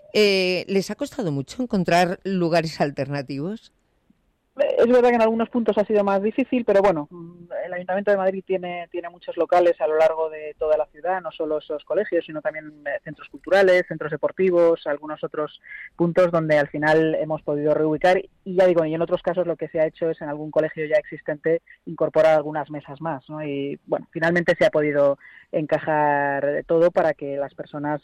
¿Les ha costado mucho encontrar lugares alternativos? Es verdad que en algunos puntos ha sido más difícil, pero bueno, el Ayuntamiento de Madrid tiene muchos locales a lo largo de toda la ciudad, no solo esos colegios, sino también centros culturales, centros deportivos, algunos otros puntos donde al final hemos podido reubicar y ya digo, y en otros casos lo que se ha hecho es en algún colegio ya existente incorporar algunas mesas más, ¿no? Y bueno, finalmente se ha podido encajar todo para que las personas,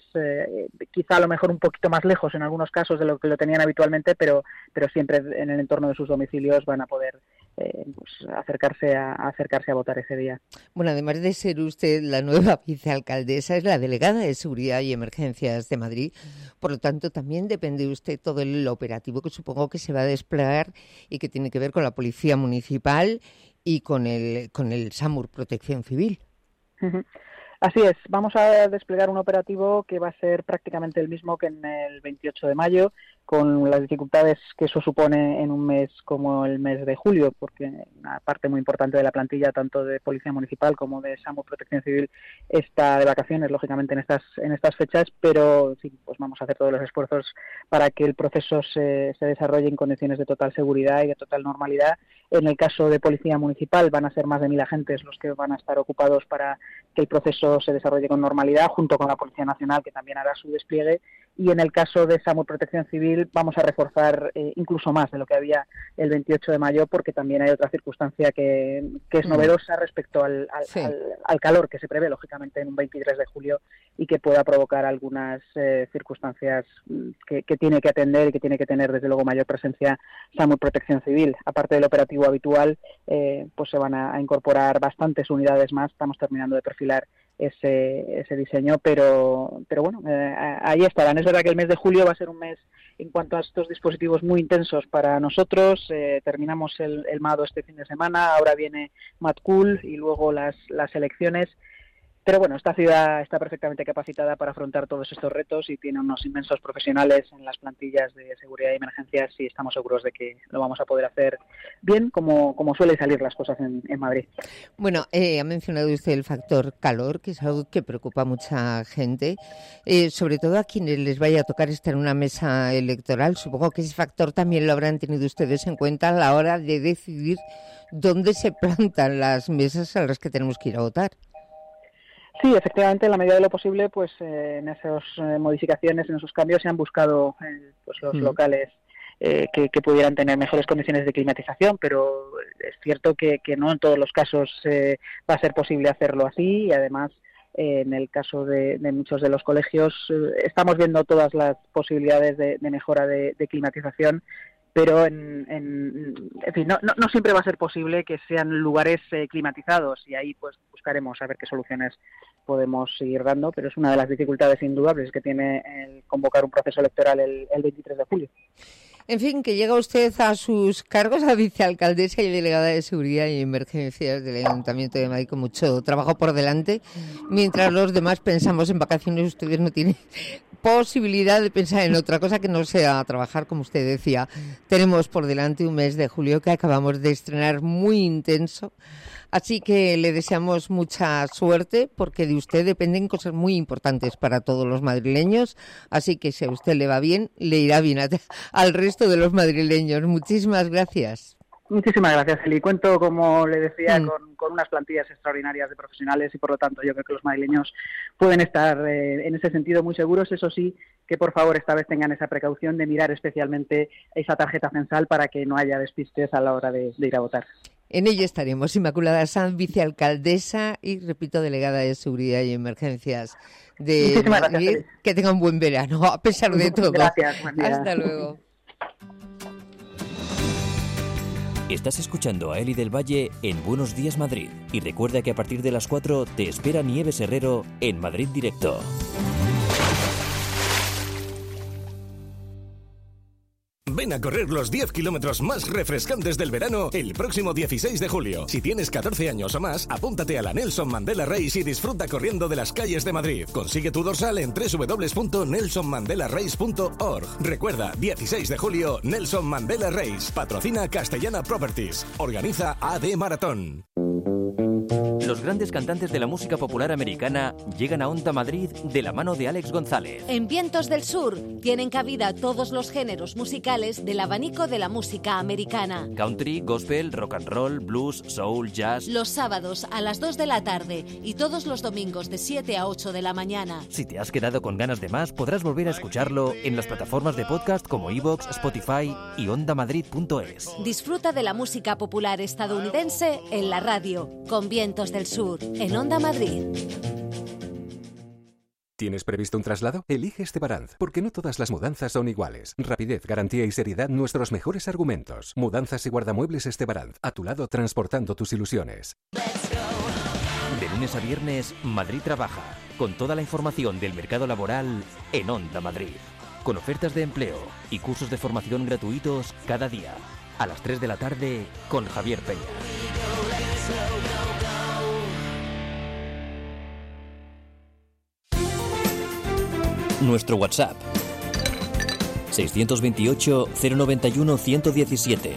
quizá a lo mejor un poquito más lejos en algunos casos de lo que lo tenían habitualmente, pero siempre en el entorno de sus domicilios van a poder pues acercarse a votar ese día. Bueno, además de ser usted la nueva vicealcaldesa, es la delegada de Seguridad y Emergencias de Madrid, por lo tanto también depende de usted todo el operativo que supongo que se va a desplegar y que tiene que ver con la Policía Municipal y con el SAMUR Protección Civil. Uh-huh. Así es, vamos a desplegar un operativo que va a ser prácticamente el mismo que en el 28 de mayo, con las dificultades que eso supone en un mes como el mes de julio, porque una parte muy importante de la plantilla, tanto de Policía Municipal como de SAMUR Protección Civil, está de vacaciones, lógicamente, en estas fechas, pero sí, pues vamos a hacer todos los esfuerzos para que el proceso se desarrolle en condiciones de total seguridad y de total normalidad. En el caso de Policía Municipal van a ser más de 1.000 agentes los que van a estar ocupados para que el proceso se desarrolle con normalidad, junto con la Policía Nacional, que también hará su despliegue. y en el caso de SAMUR Protección Civil vamos a reforzar incluso más de lo que había el 28 de mayo, porque también hay otra circunstancia que es novedosa respecto al calor que se prevé, lógicamente, en un 23 de julio y que pueda provocar algunas circunstancias que tiene que atender y que tiene que tener, desde luego, mayor presencia SAMUR Protección Civil. Aparte del operativo habitual, pues se van a incorporar bastantes unidades más. Estamos terminando de perfilar ese diseño, pero bueno, ahí estarán. Es verdad que el mes de julio va a ser un mes, en cuanto a estos dispositivos, muy intensos para nosotros. Terminamos el MADO este fin de semana, ahora viene MadCool y luego las elecciones. Pero bueno, esta ciudad está perfectamente capacitada para afrontar todos estos retos y tiene unos inmensos profesionales en las plantillas de seguridad y emergencias, y estamos seguros de que lo vamos a poder hacer bien, como suelen salir las cosas en Madrid. Bueno, ha mencionado usted el factor calor, que es algo que preocupa a mucha gente, sobre todo a quienes les vaya a tocar estar en una mesa electoral. Supongo que ese factor también lo habrán tenido ustedes en cuenta a la hora de decidir dónde se plantan las mesas a las que tenemos que ir a votar. Sí, efectivamente, en la medida de lo posible, pues en esas modificaciones, en esos cambios, se han buscado pues los locales que pudieran tener mejores condiciones de climatización, pero es cierto que no en todos los casos va a ser posible hacerlo así, y además en el caso de muchos de los colegios estamos viendo todas las posibilidades de mejora de climatización, pero en fin, no siempre va a ser posible que sean lugares climatizados, y ahí pues buscaremos a ver qué soluciones podemos seguir dando, pero es una de las dificultades indudables que tiene el convocar un proceso electoral el 23 de julio. En fin, que llega usted a sus cargos a vicealcaldesa y delegada de Seguridad y Emergencias del Ayuntamiento de Madrid, con mucho trabajo por delante. Mientras los demás pensamos en vacaciones, ustedes no tienen posibilidad de pensar en otra cosa que no sea trabajar, como usted decía. Tenemos por delante un mes de julio que acabamos de estrenar muy intenso. Así que le deseamos mucha suerte, porque de usted dependen cosas muy importantes para todos los madrileños. Así que si a usted le va bien, le irá bien al resto de los madrileños. Muchísimas gracias. Muchísimas gracias, Eli. Cuento, como le decía, con unas plantillas extraordinarias de profesionales, y por lo tanto yo creo que los madrileños pueden estar en ese sentido muy seguros. Eso sí, que por favor esta vez tengan esa precaución de mirar especialmente esa tarjeta censal para que no haya despistes a la hora de ir a votar. En ello estaremos. Inmaculada Sanz, vicealcaldesa y, repito, delegada de Seguridad y Emergencias de Madrid. Gracias. Que tenga un buen verano, a pesar de todo. Gracias, buen día. Hasta luego. Estás escuchando a Eli del Valle en Buenos Días Madrid. Y recuerda que a partir de las 4 te espera Nieves Herrero en Madrid Directo. Ven a correr los 10 kilómetros más refrescantes del verano el próximo 16 de julio. Si tienes 14 años o más, apúntate a la Nelson Mandela Race y disfruta corriendo de las calles de Madrid. Consigue tu dorsal en www.nelsonmandelarace.org. Recuerda, 16 de julio, Nelson Mandela Race. Patrocina Castellana Properties. Organiza AD Maratón. Los grandes cantantes de la música popular americana llegan a Onda Madrid de la mano de Alex González. En Vientos del Sur tienen cabida todos los géneros musicales del abanico de la música americana. Country, gospel, rock and roll, blues, soul, jazz. Los sábados a las 2 de la tarde y todos los domingos de 7 a 8 de la mañana. Si te has quedado con ganas de más, podrás volver a escucharlo en las plataformas de podcast como iVoox, Spotify y ondamadrid.es. Disfruta de la música popular estadounidense en la radio, con Vientos del Sur, en Onda Madrid. ¿Tienes previsto un traslado? Elige Estebaranz, porque no todas las mudanzas son iguales. Rapidez, garantía y seriedad, nuestros mejores argumentos. Mudanzas y guardamuebles Estebaranz, a tu lado transportando tus ilusiones. De lunes a viernes, Madrid Trabaja, con toda la información del mercado laboral en Onda Madrid. Con ofertas de empleo y cursos de formación gratuitos cada día. A las 3 de la tarde, con Javier Peña. Nuestro WhatsApp 628 091 117.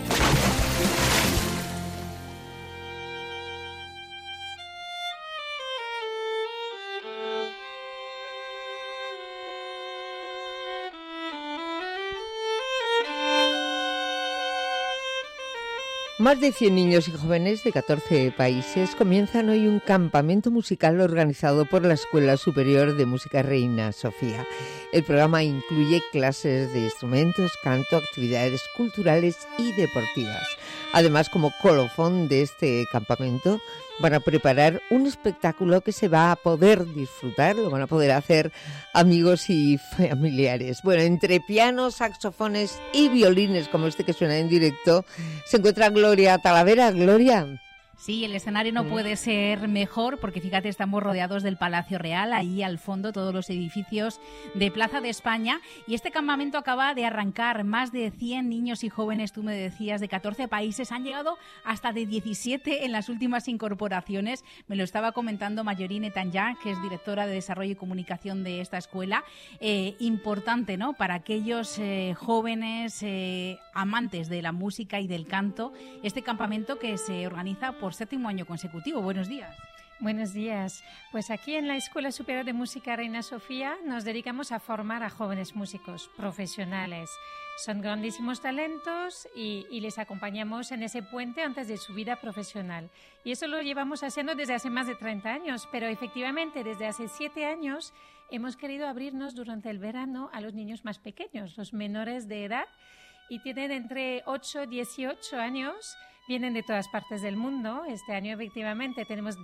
Más de 100 niños y jóvenes de 14 países comienzan hoy un campamento musical organizado por la Escuela Superior de Música Reina Sofía. El programa incluye clases de instrumentos, canto, actividades culturales y deportivas. Además, como colofón de este campamento, van a preparar un espectáculo que se va a poder disfrutar, lo van a poder hacer amigos y familiares. Bueno, entre pianos, saxofones y violines, como este que suena en directo, se encuentra Gloria Talavera. Gloria. Sí, el escenario no puede ser mejor porque fíjate, estamos rodeados del Palacio Real, ahí al fondo todos los edificios de Plaza de España, y este campamento acaba de arrancar. Más de 100 niños y jóvenes, tú me decías, de 14 países, han llegado hasta de 17 en las últimas incorporaciones. Me lo estaba comentando Mayorine Tanyà, que es directora de Desarrollo y Comunicación de esta escuela. Importante, ¿no?, para aquellos jóvenes amantes de la música y del canto, este campamento que se organiza por 7º año consecutivo. Buenos días. Buenos días. Pues aquí en la Escuela Superior de Música Reina Sofía nos dedicamos a formar a jóvenes músicos profesionales. Son grandísimos talentos y les acompañamos en ese puente antes de su vida profesional. Y eso lo llevamos haciendo desde hace más de 30 años, pero efectivamente desde hace 7 años hemos querido abrirnos durante el verano a los niños más pequeños, los menores de edad, y tienen entre 8 y 18 años. Vienen de todas partes del mundo. Este año efectivamente tenemos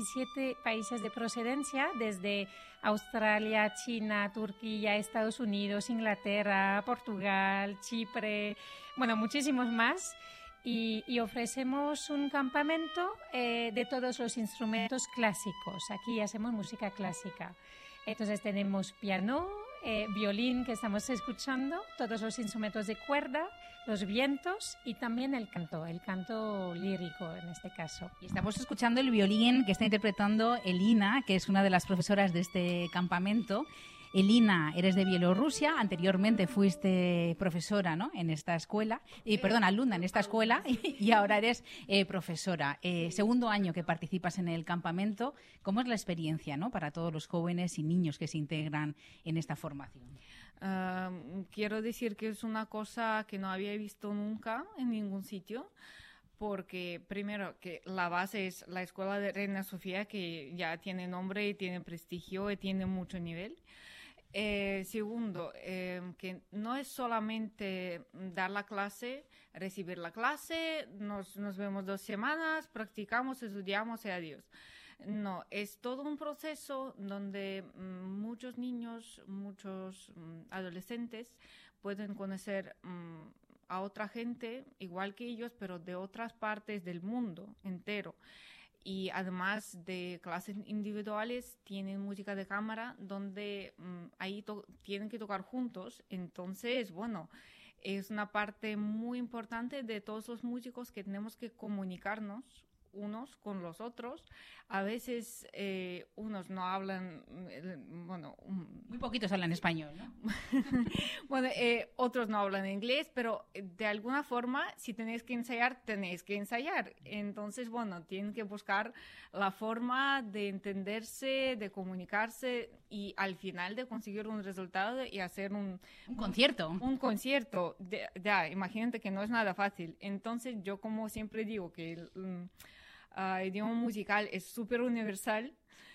17 países de procedencia, desde Australia, China, Turquía, Estados Unidos, Inglaterra, Portugal, Chipre, bueno, muchísimos más. Y ofrecemos un campamento de todos los instrumentos clásicos. Aquí hacemos música clásica. Entonces tenemos piano, violín que estamos escuchando, todos los instrumentos de cuerda, los vientos y también el canto lírico en este caso. Y estamos escuchando el violín que está interpretando Elina, que es una de las profesoras de este campamento. Elina, eres de Bielorrusia, anteriormente fuiste profesora, ¿no?, en esta escuela, alumna en esta escuela, y ahora eres profesora. 2º año que participas en el campamento. ¿Cómo es la experiencia, ¿no?, para todos los jóvenes y niños que se integran en esta formación? Quiero decir que es una cosa que no había visto nunca en ningún sitio, porque primero que la base es la Escuela de Reina Sofía, que ya tiene nombre y tiene prestigio y tiene mucho nivel. Segundo, que no es solamente dar la clase, recibir la clase, nos vemos 2 semanas, practicamos, estudiamos y adiós. No, es todo un proceso donde muchos niños, muchos adolescentes pueden conocer a otra gente igual que ellos, pero de otras partes del mundo entero. Y además de clases individuales, tienen música de cámara donde ahí tienen que tocar juntos. Entonces, bueno, es una parte muy importante de todos los músicos que tenemos que comunicarnos unos con los otros. A veces unos no hablan, muy poquitos hablan español, ¿no? Bueno, otros no hablan inglés, pero de alguna forma, si tenéis que ensayar, tenéis que ensayar. Entonces, bueno, tienen que buscar la forma de entenderse, de comunicarse y al final de conseguir un resultado y hacer un concierto. Un concierto. Imagínate que no es nada fácil. Entonces, yo como siempre digo que el idioma musical es súper universal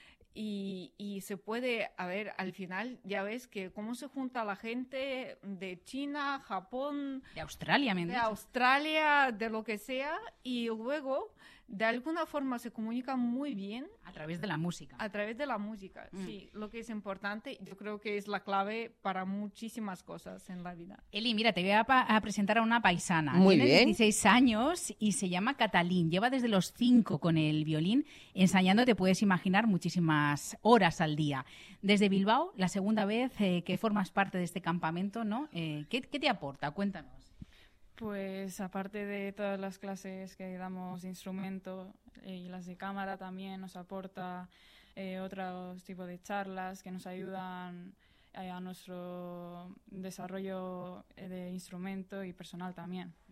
y se puede, al final ya ves que cómo se junta la gente de China, Japón, de Australia, de lo que sea, y luego de alguna forma se comunica muy bien. A través de la música. Sí. Lo que es importante, yo creo que es la clave para muchísimas cosas en la vida. Eli, mira, te voy a presentar a una paisana. Muy Tiene bien. 16 años y se llama Catalín. Lleva desde los 5 con el violín, ensayando, te puedes imaginar, muchísimas horas al día. Desde Bilbao, la segunda vez que formas parte de este campamento, ¿no? ¿Qué te aporta? Cuéntanos. Pues aparte de todas las clases que damos de instrumento y las de cámara, también nos aporta otros tipos de charlas que nos ayudan a nuestro desarrollo de instrumento y personal también.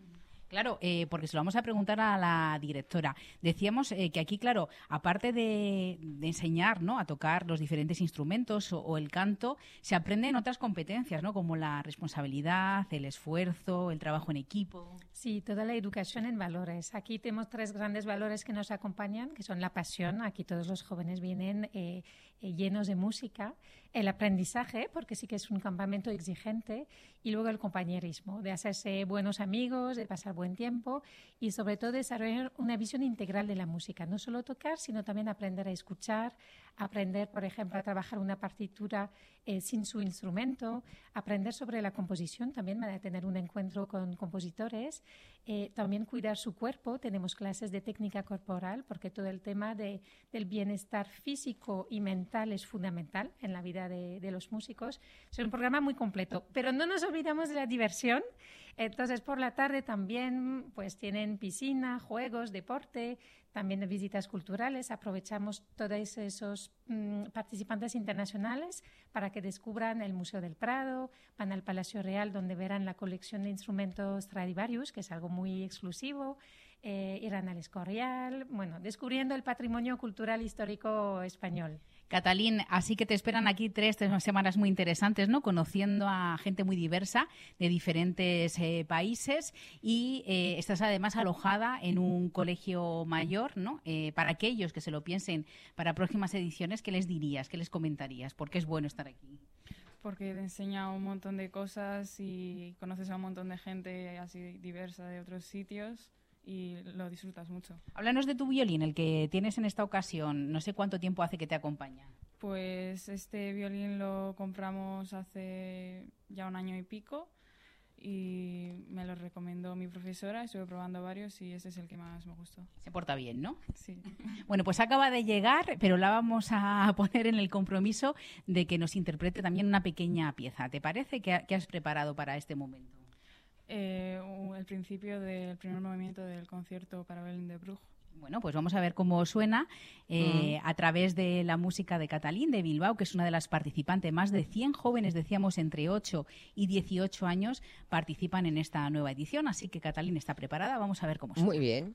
Claro, porque se lo vamos a preguntar a la directora. Decíamos que aquí, claro, aparte de enseñar, ¿no?, a tocar los diferentes instrumentos o el canto, se aprenden otras competencias, ¿no?, como la responsabilidad, el esfuerzo, el trabajo en equipo. Sí, toda la educación en valores. Aquí tenemos 3 grandes valores que nos acompañan, que son la pasión. Aquí todos los jóvenes vienen llenos de música, el aprendizaje, porque sí que es un campamento exigente, y luego el compañerismo, de hacerse buenos amigos, de pasar buen tiempo y sobre todo desarrollar una visión integral de la música. No solo tocar, sino también aprender a escuchar, aprender, por ejemplo, a trabajar una partitura sin su instrumento, aprender sobre la composición, también van a tener un encuentro con compositores, también cuidar su cuerpo. Tenemos clases de técnica corporal, porque todo el tema del bienestar físico y mental es fundamental en la vida de los músicos. Es un programa muy completo, pero no nos olvidamos de la diversión. Entonces, por la tarde también pues tienen piscina, juegos, deporte, también visitas culturales. Aprovechamos todos esos participantes internacionales para que descubran el Museo del Prado, van al Palacio Real, donde verán la colección de instrumentos Stradivarius, que es algo muy exclusivo, irán al Escorial, bueno, descubriendo el patrimonio cultural histórico español. Catalín, así que te esperan aquí 3 semanas muy interesantes, ¿no?, conociendo a gente muy diversa de diferentes países, y estás además alojada en un colegio mayor, ¿no? Para aquellos que se lo piensen para próximas ediciones, ¿qué les dirías, qué les comentarías? ¿Por qué es bueno estar aquí? Porque te enseña un montón de cosas y conoces a un montón de gente así diversa de otros sitios y lo disfrutas mucho. Háblanos de tu violín, el que tienes en esta ocasión. No sé cuánto tiempo hace que te acompaña. Pues este violín lo compramos hace ya 1 año y pico y me lo recomendó mi profesora. Estuve probando varios y ese es el que más me gustó. Se porta bien, ¿no? Sí. Bueno, pues acaba de llegar, pero la vamos a poner en el compromiso de que nos interprete también una pequeña pieza. ¿Te parece? ¿Qué has preparado para este momento? El principio del primer movimiento del concierto para violín de Bruch. Bueno, pues vamos a ver cómo suena a través de la música de Catalín de Bilbao, que es una de las participantes. Más de 100 jóvenes, decíamos, entre 8 y 18 años, participan en esta nueva edición. Así que Catalín está preparada. Vamos a ver cómo suena. Muy bien.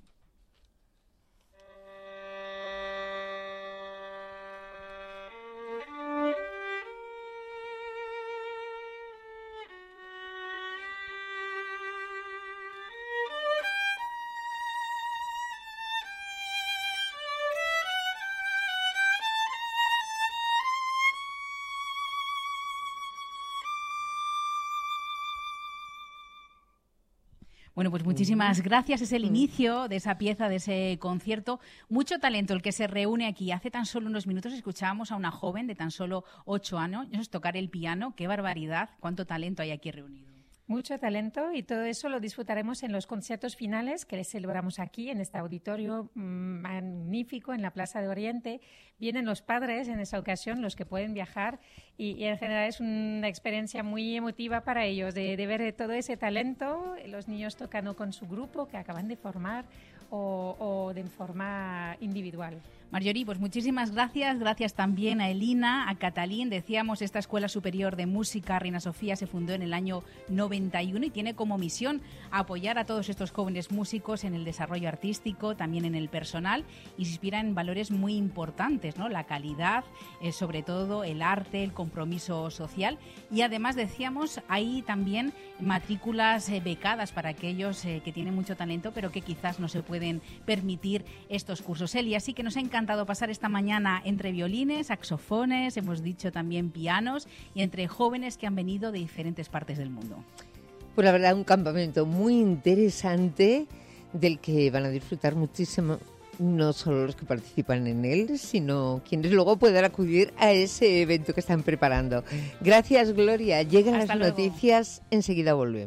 Bueno, pues muchísimas gracias. Es el inicio de esa pieza, de ese concierto. Mucho talento el que se reúne aquí. Hace tan solo unos minutos escuchábamos a una joven de tan solo 8 años tocar el piano. ¡Qué barbaridad! ¡Cuánto talento hay aquí reunido! Mucho talento, y todo eso lo disfrutaremos en los conciertos finales que les celebramos aquí en este auditorio magnífico en la Plaza de Oriente. Vienen los padres en esa ocasión, los que pueden viajar, y en general es una experiencia muy emotiva para ellos de ver todo ese talento, los niños tocando con su grupo que acaban de formar o de forma individual. Marjorie, pues muchísimas gracias. Gracias también a Elina, a Catalín. Decíamos, esta Escuela Superior de Música Reina Sofía se fundó en el año 91 y tiene como misión apoyar a todos estos jóvenes músicos en el desarrollo artístico, también en el personal, y se inspira en valores muy importantes, ¿no? La calidad, sobre todo el arte, el compromiso social, y además, decíamos, hay también matrículas becadas para aquellos que tienen mucho talento pero que quizás no se pueden permitir estos cursos. Eli, así que nos ha encantado pasar esta mañana entre violines, saxofones, hemos dicho también pianos, y entre jóvenes que han venido de diferentes partes del mundo. Pues la verdad, un campamento muy interesante del que van a disfrutar muchísimo, no solo los que participan en él, sino quienes luego puedan acudir a ese evento que están preparando. Gracias, Gloria. Llegan las noticias, enseguida volvemos.